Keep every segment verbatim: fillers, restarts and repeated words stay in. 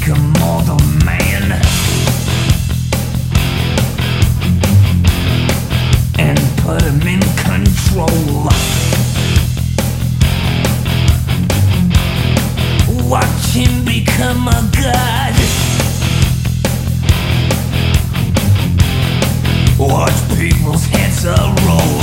make a mortal man and put him in control. Watch him become a god. Watch people's heads a roll.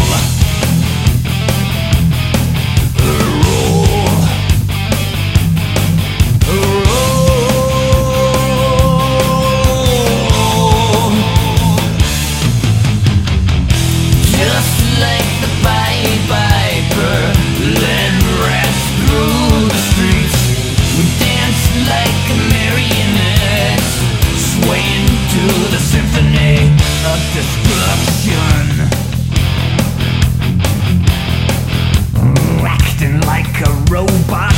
Destruction, acting like a robot.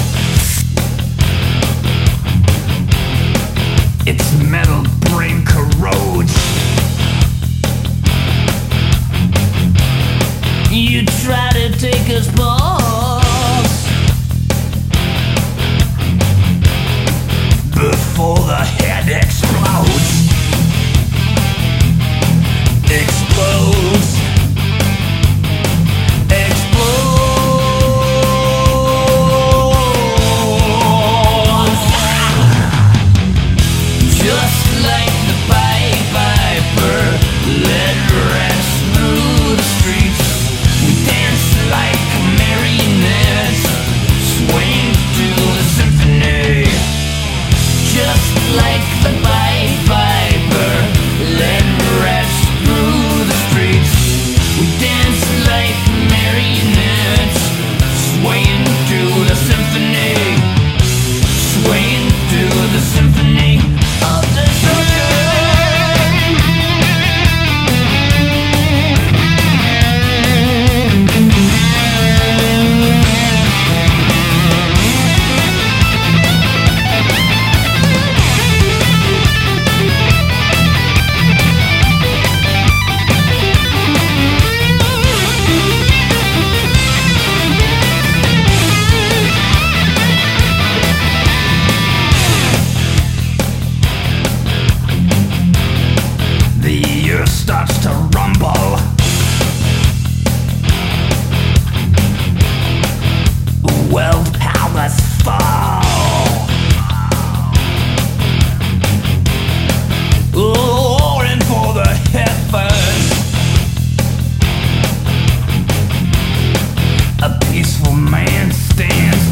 Its metal brain corrodes. You try to take us balls before the head explodes. Explodes. Explodes. Just like the Pied Piper led rats through the streets. We dance like marionettes, swaying to the symphony. Just like the Pied Piper led rats through the streets. We dance like marionettes, swaying to the symphony, swaying to the symphony of destruction. Starts to rumble. World powers fall. Roaring for the heavens. A peaceful man stands